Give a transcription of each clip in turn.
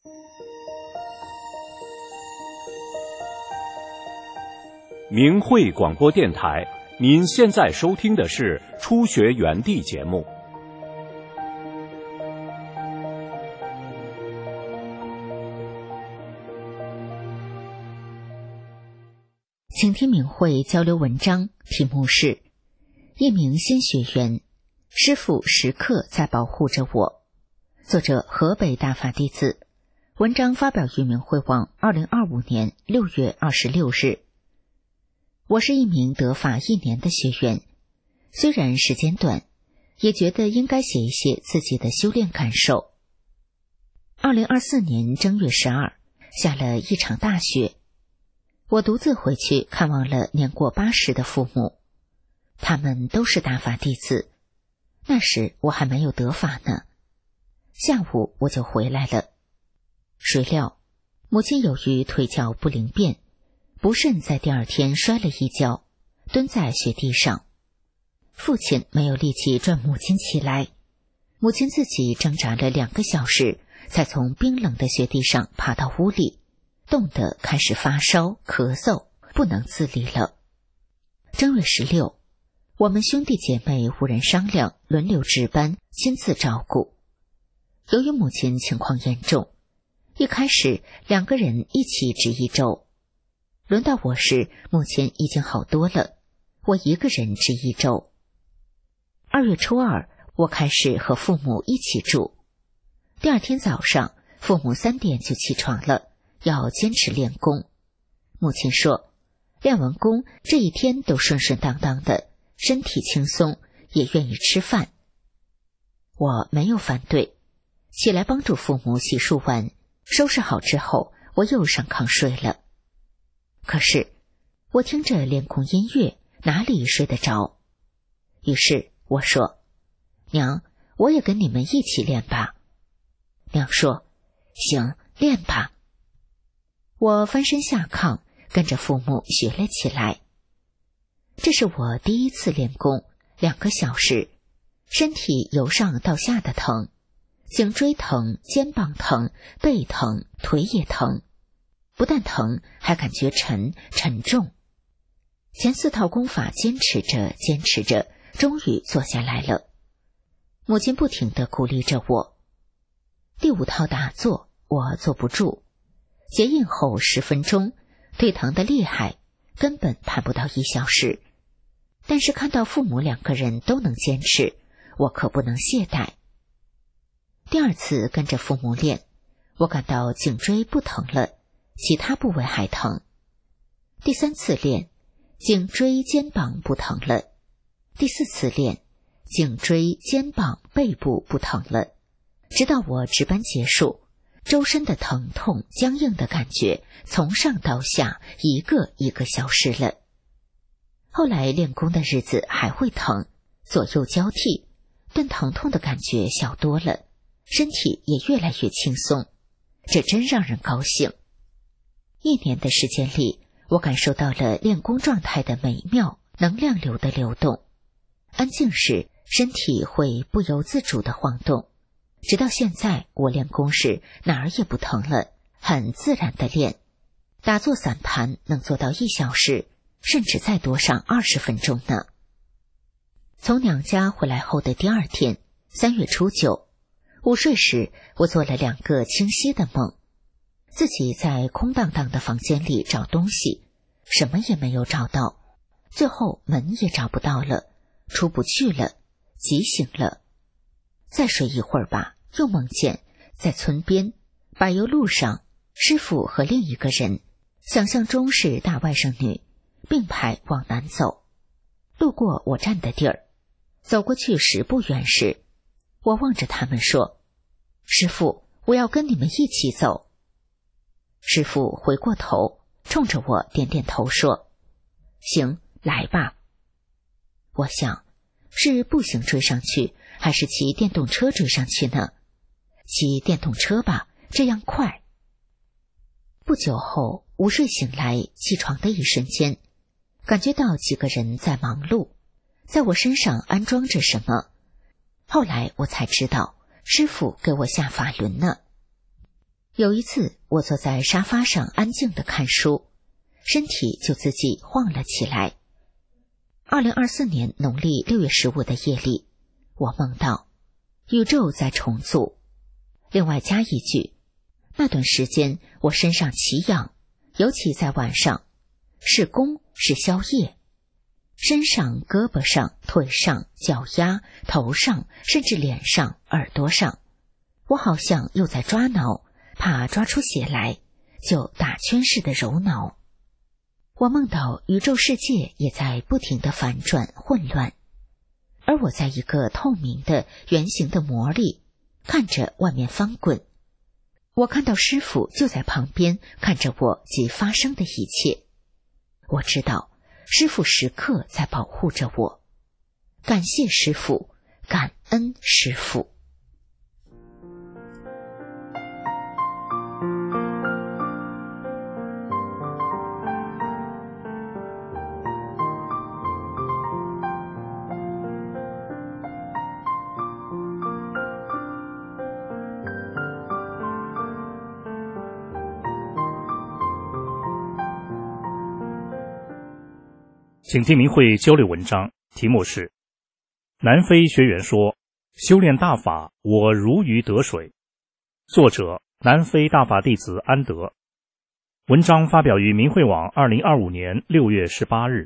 明慧广播电台，您现在收听的是初学园地节目。 请听明慧交流文章，题目是一名新学员，师父时刻在保护着我。作者河北大法弟子，文章发表于明慧网2025年6月26日。我是一名得法1年的学员，虽然时间短，也觉得应该写一些自己的修炼感受。2024年正月12下了一场大雪，我独自回去看望了年过80的父母，他们都是大法弟子，那时我还没有得法呢。下午我就回来了，谁料母亲由于腿脚不灵便，不慎在第2天摔了一跤，蹲在雪地上。父亲没有力气拽母亲起来，母亲自己挣扎了2个小时，才从冰冷的雪地上爬到屋里，冻得开始发烧咳嗽，不能自理了。正月16，我们兄弟姐妹5人商量，轮流值班，亲自照顾。由于母亲情况严重，一开始2个人一起值1周，轮到我时，母亲已经好多了，我1个人值1周。2月初2，我开始和父母一起住。第2天早上，父母3点就起床了，要坚持练功。母亲说，练完功这一天都顺顺当当的，身体轻松，也愿意吃饭。我没有反对，起来帮助父母洗漱完，收拾好之后，我又上炕睡了。可是我听着练功音乐，哪里睡得着？于是我说，娘，我也跟你们一起练吧。娘说，行，练吧。我翻身下炕，跟着父母学了起来。这是我第1次练功，2个小时，身体由上到下的疼，颈椎疼，肩膀疼，背疼，腿也疼，不但疼，还感觉沉重。前4套功法坚持着，终于做下来了。母亲不停地鼓励着我。第5套打坐，我坐不住，结印后10分钟，腿疼得厉害，根本盼不到1小时。但是看到父母2个人都能坚持，我可不能懈怠。第2次跟着父母练，我感到颈椎不疼了，其他部位还疼。第3次练，颈椎肩膀不疼了。第4次练，颈椎肩膀背部不疼了。直到我值班结束，周身的疼痛僵硬的感觉从上到下一个一个消失了。后来练功的日子还会疼，左右交替，但疼痛的感觉小多了，身体也越来越轻松，这真让人高兴。1年的时间里，我感受到了练功状态的美妙，能量流的流动。安静时，身体会不由自主地晃动。直到现在，我练功时哪儿也不疼了，很自然地练。打坐散盘能做到1小时，甚至再多上20分钟呢。从娘家回来后的第2天，3月初9，午睡时，我做了2个清晰的梦。自己在空荡荡的房间里找东西，什么也没有找到，最后门也找不到了，出不去了，急醒了。再睡一会儿吧，又梦见在村边柏油路上，师傅和另一个人，想象中是大外甥女，并排往南走。路过我站的地儿，走过去10步远时，我望着他们说，师傅，我要跟你们一起走。师傅回过头，冲着我点点头说，行，来吧。我想，是步行追上去，还是骑电动车追上去呢？骑电动车吧，这样快。不久后，午睡醒来，起床的一瞬间，感觉到几个人在忙碌，在我身上安装着什么。后来我才知道，师傅给我下法轮呢。 有一次，我坐在沙发上安静地看书，身体就自己晃了起来。2024年农历6月15的夜里，我梦到宇宙在重组。另外加一句，那段时间我身上奇痒，尤其在晚上，是弓是宵夜，身上、胳膊上、腿上、脚丫、头上，甚至脸上、耳朵上，我好像又在抓挠，怕抓出血来，就打圈似的揉挠。我梦到宇宙世界也在不停地反转混乱，而我在一个透明的圆形的膜里看着外面翻滚。我看到师父就在旁边看着我及发生的一切。我知道师父时刻在保护着我，感谢师父，感恩师父。 请听明慧交流文章，题目是南非学员说修炼大法我如鱼得水，作者南非大法弟子安德。文章发表于明慧网2025年6月18日。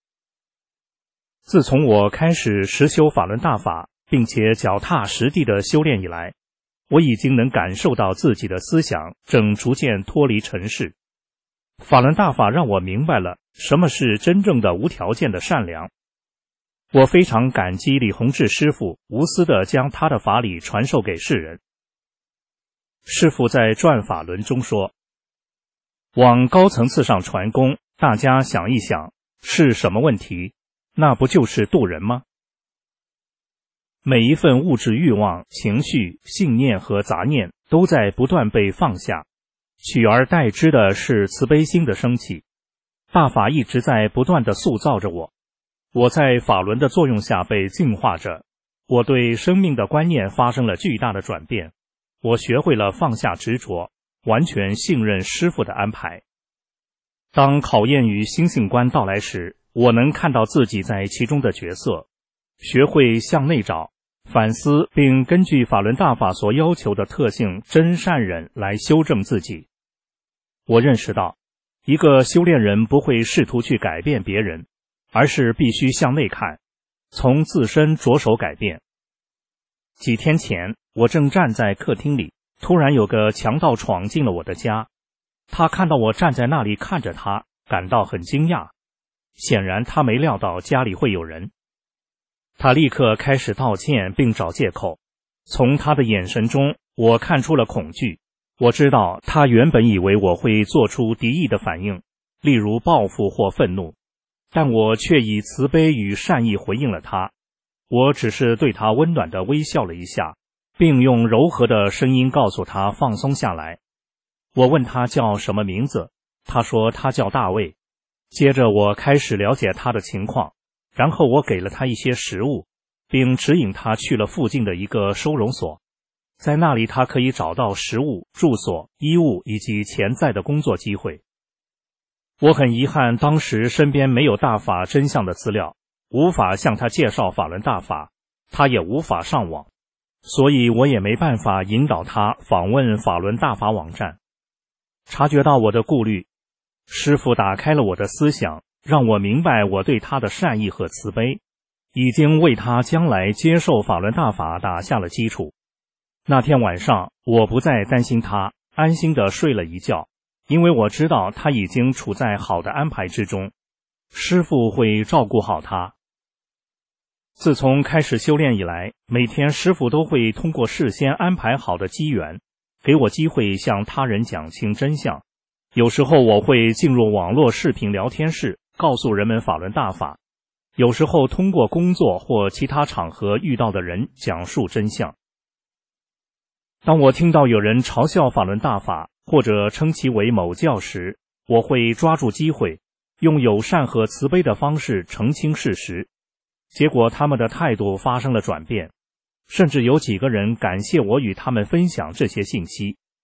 自从我开始实修法轮大法，并且脚踏实地的修炼以来，我已经能感受到自己的思想正逐渐脱离尘世。法轮大法让我明白了什么是真正的无条件的善良。我非常感激李洪志师父无私地将他的法理传授给世人。师父在转法轮中说，往高层次上传功，大家想一想，是什么问题？那不就是渡人吗？每一份物质欲望、情绪、信念和杂念都在不断被放下，取而代之的是慈悲心的升起。大法一直在不断地塑造着我，我在法轮的作用下被净化着，我对生命的观念发生了巨大的转变，我学会了放下执着，完全信任师父的安排。当考验与心性观到来时，我能看到自己在其中的角色，学会向内找，反思，并根据法轮大法所要求的特性真善忍来修正自己。我认识到，一个修炼人不会试图去改变别人，而是必须向内看，从自身着手改变。几天前，我正站在客厅里，突然有个强盗闯进了我的家。他看到我站在那里看着他，感到很惊讶，显然他没料到家里会有人。他立刻开始道歉并找借口，从他的眼神中，我看出了恐惧。我知道他原本以为我会做出敌意的反应，例如报复或愤怒，但我却以慈悲与善意回应了他。我只是对他温暖地微笑了一下，并用柔和的声音告诉他放松下来。我问他叫什么名字，他说他叫大卫。接着我开始了解他的情况，然后我给了他一些食物，并指引他去了附近的一个收容所。在那里他可以找到食物、住所、衣物以及潜在的工作机会。我很遗憾当时身边没有大法真相的资料，无法向他介绍法轮大法，他也无法上网，所以我也没办法引导他访问法轮大法网站。察觉到我的顾虑，师父打开了我的思想，让我明白我对他的善意和慈悲已经为他将来接受法轮大法打下了基础。那天晚上，我不再担心他，安心地睡了一觉，因为我知道他已经处在好的安排之中，师父会照顾好他。自从开始修炼以来，每天师父都会通过事先安排好的机缘，给我机会向他人讲清真相。有时候我会进入网络视频聊天室，告诉人们法轮大法；有时候通过工作或其他场合遇到的人讲述真相。当我听到有人嘲笑法轮大法，或者称其为某教时，我会抓住机会，用友善和慈悲的方式澄清事实。结果他们的态度发生了转变，甚至有几个人感谢我与他们分享这些信息。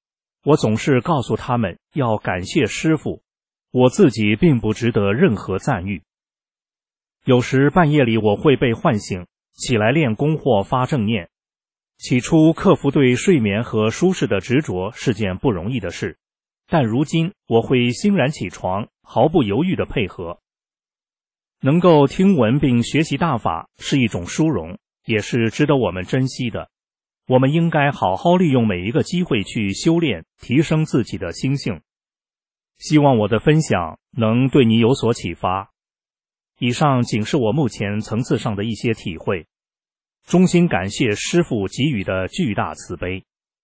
我总是告诉他们要感谢师父，我自己并不值得任何赞誉。有时半夜里我会被唤醒，起来练功或发正念。起初克服对睡眠和舒适的执着是件不容易的事，但如今我会欣然起床，毫不犹豫地配合。能够听闻并学习大法是一种殊荣，也是值得我们珍惜的。我们应该好好利用每一个机会去修炼，提升自己的心性。希望我的分享能对你有所启发。以上仅是我目前层次上的一些体会，衷心感谢师父给予的巨大慈悲。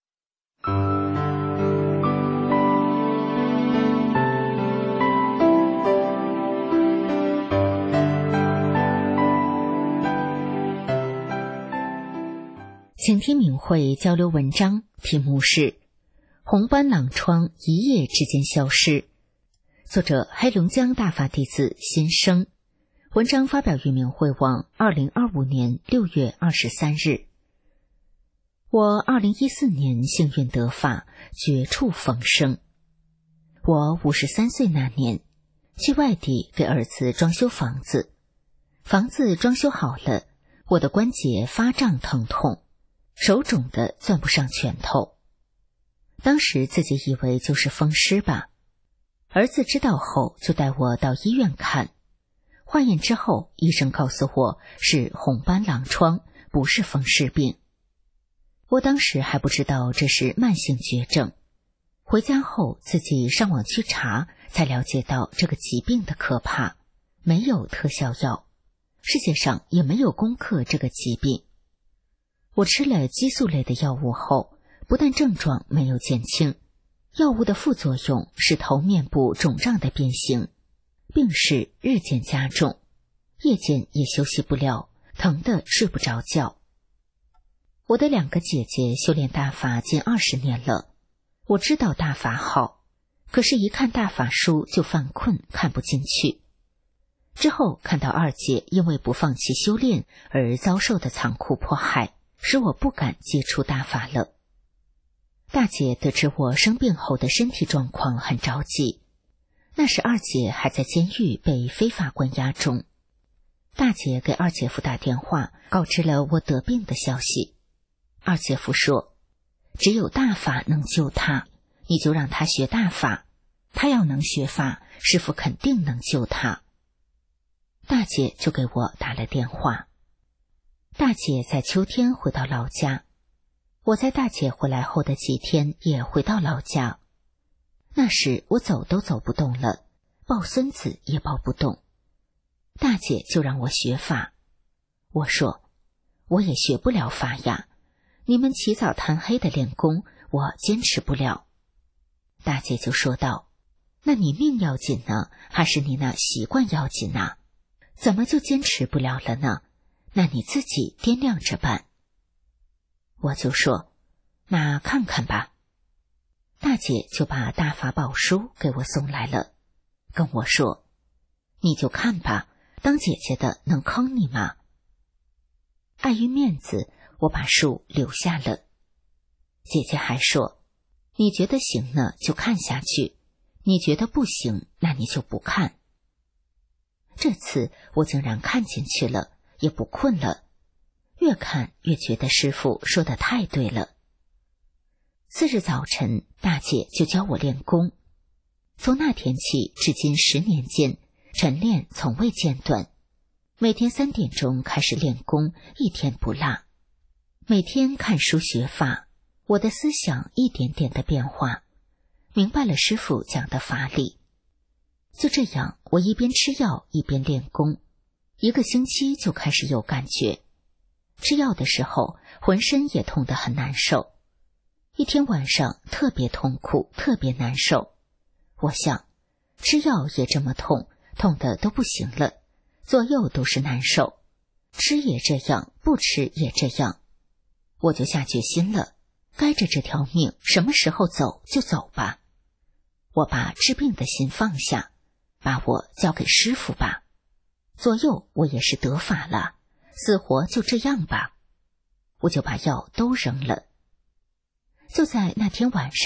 请听敏慧交流文章，题目是《红斑狼疮一夜之间消失》，作者黑龙江大法弟子新生。文章发表于敏慧网2025年6月23日。我2014年幸运得法，绝处逢生。我53岁那年，去外地给儿子装修房子，房子装修好了，我的关节发胀疼痛，手肿得攥不上拳头。当时自己以为就是风湿吧，儿子知道后就带我到医院看，化验之后医生告诉我是红斑狼疮，不是风湿病。我当时还不知道这是慢性绝症，回家后自己上网去查，才了解到这个疾病的可怕，没有特效药，世界上也没有攻克这个疾病。我吃了激素类的药物后，不但症状没有减轻，药物的副作用是头面部肿胀的变形，病势日渐加重，夜间也休息不了，疼得睡不着觉。我的2个姐姐修炼大法近20年了，我知道大法好，可是一看大法书就犯困，看不进去。之后看到2姐因为不放弃修炼而遭受的残酷迫害，使我不敢接触大法了。大姐得知我生病后的身体状况很着急，那时2姐还在监狱被非法关押中。大姐给2姐夫打电话，告知了我得病的消息。2姐夫说，只有大法能救他，你就让他学大法，他要能学法，师父肯定能救他。大姐就给我打了电话。大姐在秋天回到老家，我在大姐回来后的几天也回到老家。那时我走都走不动了，抱孙子也抱不动。大姐就让我学法，我说我也学不了法呀，你们起早贪黑的练功，我坚持不了。大姐就说道，那你命要紧呢，还是你那习惯要紧呢？怎么就坚持不了了呢？那你自己掂量着办。我就说，那看看吧。大姐就把大法宝书给我送来了，跟我说，你就看吧，当姐姐的能坑你吗？碍于面子，我把书留下了。姐姐还说，你觉得行呢就看下去，你觉得不行，那你就不看。这次我竟然看进去了，也不困了，越看越觉得师父说的太对了。4日早晨，大姐就教我练功，从那天起至今10年间，晨练从未间断，每天3点钟开始练功，一天不落。每天看书学法，我的思想一点点的变化，明白了师父讲的法理。就这样，我一边吃药一边练功，1个星期就开始有感觉。吃药的时候，浑身也痛得很难受。一天晚上特别痛苦，特别难受。我想，吃药也这么痛，痛得都不行了，左右都是难受，吃也这样，不吃也这样。我就下决心了，该着这条命，什么时候走就走吧。我把治病的心放下，把我交给师父吧。左右我也是得法了，死活就这样吧。我就把药都扔了。就在那天晚上，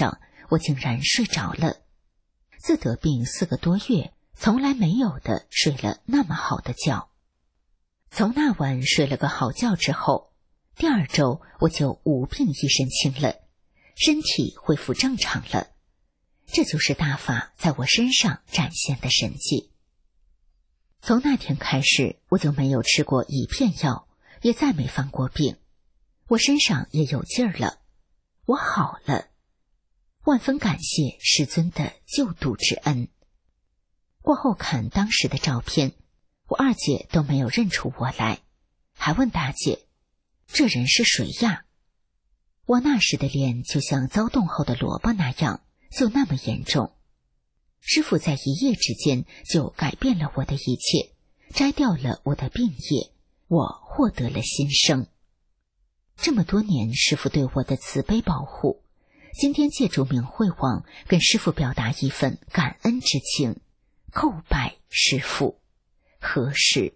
我竟然睡着了。自得病4个多月，从来没有的睡了那么好的觉。从那晚睡了个好觉之后，第2周我就无病一身轻了，身体恢复正常了。这就是大法在我身上展现的神迹。从那天开始，我就没有吃过一片药，也再没犯过病。我身上也有劲儿了，我好了，万分感谢师尊的救度之恩。过后看当时的照片，我2姐都没有认出我来，还问大姐，这人是谁呀？我那时的脸就像遭冻后的萝卜那样，就那么严重。师父在一夜之间就改变了我的一切，摘掉了我的病业，我获得了新生。这么多年师父对我的慈悲保护，今天借助明慧网跟师父表达一份感恩之情，叩拜师父，何事？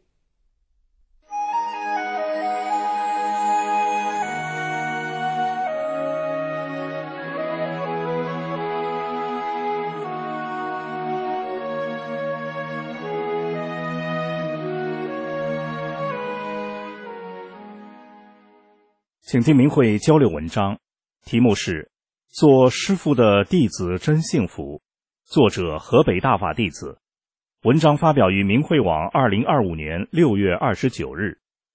请听明慧交流文章，题目是做师父的弟子真幸福，作者河北大法弟子。文章发表于明慧网2025年6月29日。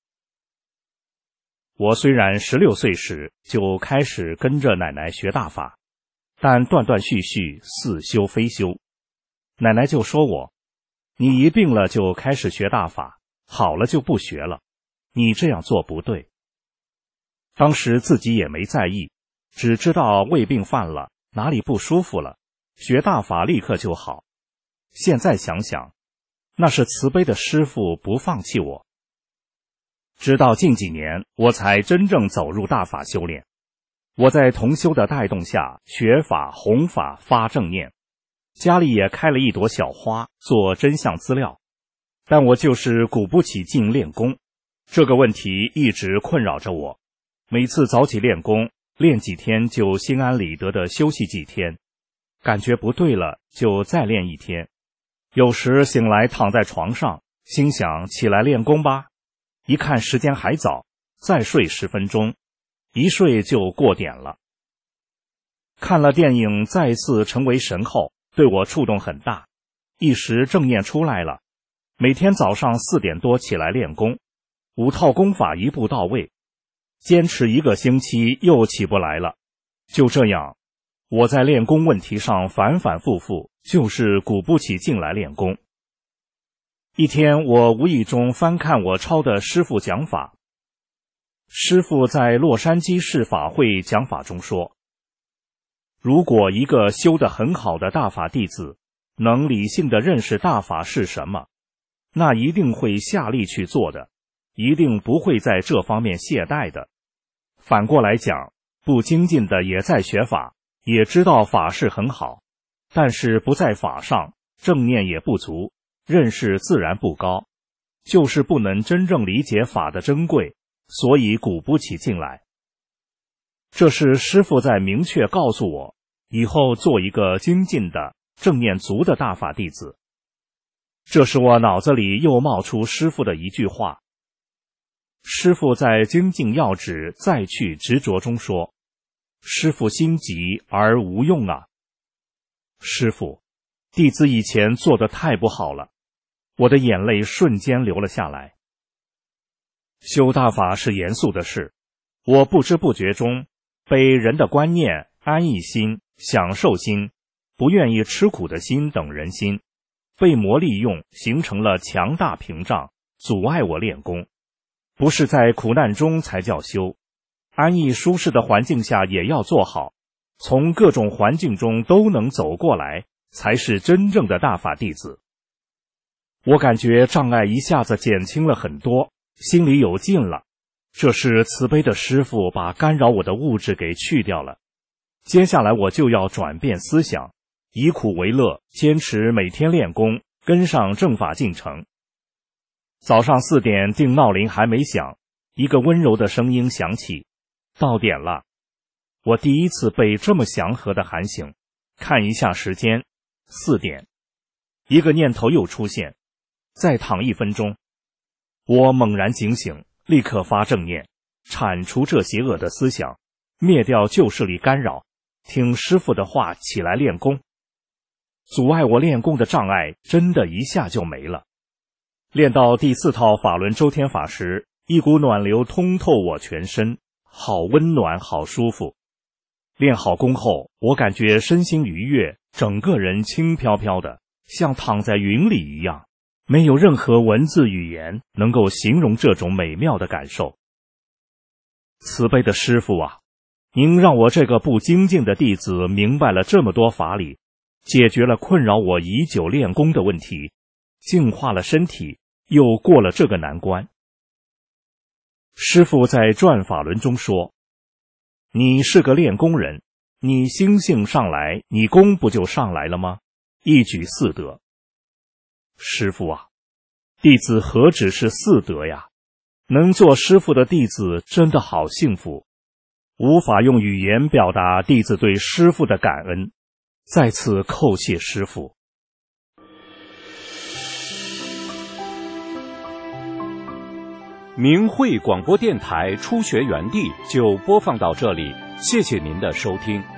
我虽然16岁时就开始跟着奶奶学大法，但断断续续，似修非修。奶奶就说我，你一病了就开始学大法，好了就不学了，你这样做不对。当时自己也没在意，只知道胃病犯了，哪里不舒服了，学大法立刻就好。现在想想，那是慈悲的师父不放弃我。直到近几年，我才真正走入大法修炼。我在同修的带动下，学法、弘法、发正念，家里也开了一朵小花，做真相资料。但我就是鼓不起劲练功，这个问题一直困扰着我。每次早起练功，练几天就心安理得的休息几天，感觉不对了就再练一天。有时醒来躺在床上，心想起来练功吧，一看时间还早，再睡10分钟，一睡就过点了。看了电影《再次成为神》后，对我触动很大，一时正念出来了。每天早上4点多起来练功，5套功法一步到位。坚持1个星期又起不来了，就这样，我在练功问题上反反复复，就是鼓不起劲来练功。一天，我无意中翻看我抄的师父讲法。师父在洛杉矶市法会讲法中说，如果一个修得很好的大法弟子能理性地认识大法是什么，那一定会下力去做的，一定不会在这方面懈怠的。反过来讲，不精进的也在学法，也知道法是很好，但是不在法上，正念也不足，认识自然不高，就是不能真正理解法的珍贵，所以鼓不起劲来。这是师父在明确告诉我，以后做一个精进的、正念足的大法弟子。这时我脑子里又冒出师父的一句话。师父在精进要旨再去执着中说，师父心急而无用啊。师父，弟子以前做得太不好了，我的眼泪瞬间流了下来。修大法是严肃的事，我不知不觉中被人的观念、安逸心、享受心、不愿意吃苦的心等人心被魔利用，形成了强大屏障，阻碍我练功。不是在苦难中才叫修，安逸舒适的环境下也要做好，从各种环境中都能走过来，才是真正的大法弟子。我感觉障碍一下子减轻了很多，心里有劲了。这是慈悲的师父把干扰我的物质给去掉了。接下来我就要转变思想，以苦为乐，坚持每天练功，跟上正法进程。早上4点定闹铃还没响，一个温柔的声音响起，到点了。我第一次被这么祥和的喊醒， 看一下时间，4点。一个念头又出现，再躺1分钟。我猛然警醒，立刻发正念，铲除这邪恶的思想，灭掉旧势力干扰，听师父的话起来练功。阻碍我练功的障碍真的一下就没了。练到第4套法轮周天法时，一股暖流通透我全身，好温暖，好舒服。练好功后，我感觉身心愉悦，整个人轻飘飘的，像躺在云里一样，没有任何文字语言能够形容这种美妙的感受。慈悲的师父啊，您让我这个不精进的弟子明白了这么多法理，解决了困扰我已久练功的问题，净化了身体，又过了这个难关。师父在转法轮中说，你是个练功人，你心性上来，你功不就上来了吗？一举4得。师父啊，弟子何止是4得呀，能做师父的弟子真的好幸福，无法用语言表达弟子对师父的感恩，再次叩谢师父。 明慧广播电台初学园地就播放到这里，谢谢您的收听。